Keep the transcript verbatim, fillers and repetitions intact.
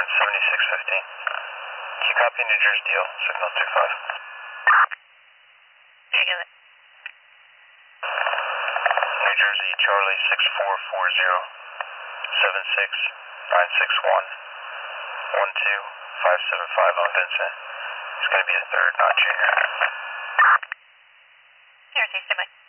one seventy-six fifteen. Can you copy New Jersey deal, signal two five? Yeah, I got it. New Jersey, Charlie six four four zero seven six nine six one one two five seven five on Vincent. It's going to be a third, not junior. Here, stand by.